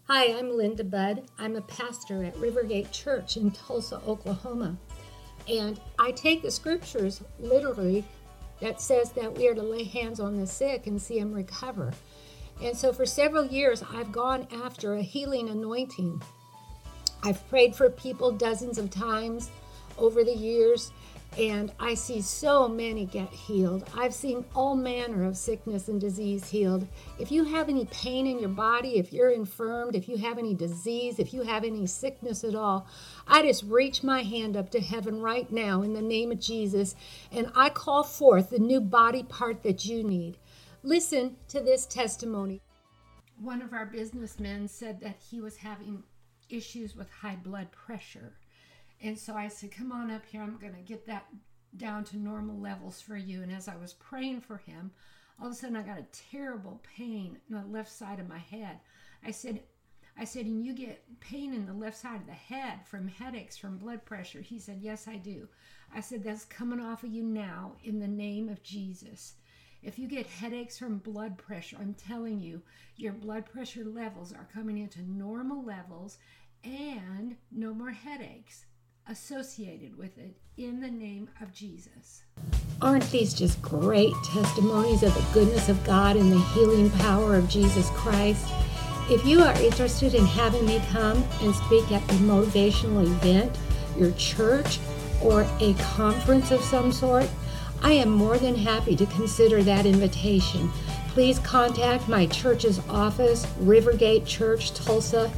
Hi, I'm Linda Budd. I'm a pastor at Rivergate Church in Tulsa, Oklahoma. And I take the scriptures literally that says that we are to lay hands on the sick and see them recover. And so for several years, I've gone after a healing anointing. I've prayed for people dozens of times over the years, and I see so many get healed. I've seen all manner of sickness and disease healed. If you have any pain in your body, if you're infirmed, if you have any disease, if you have any sickness at all, I just reach my hand up to heaven right now in the name of Jesus, and I call forth the new body part that you need. Listen to this testimony. One of our businessmen said that he was having issues with high blood pressure. And so I said, come on up here. I'm going to get that down to normal levels for you. And as I was praying for him, all of a sudden I got a terrible pain in the left side of my head. I said, and you get pain in the left side of the head from headaches, from blood pressure? He said, yes, I do. I said, that's coming off of you now in the name of Jesus. If you get headaches from blood pressure, I'm telling you, your blood pressure levels are coming into normal levels and no more headaches associated with it in the name of Jesus. Aren't these just great testimonies of the goodness of God and the healing power of Jesus Christ? If you are interested in having me come and speak at a motivational event, your church, or a conference of some sort, I am more than happy to consider that invitation. Please contact my church's office, Rivergate Church, Tulsa,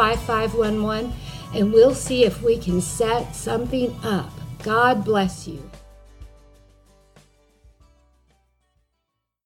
918-492-5511, and we'll see if we can set something up. God bless you.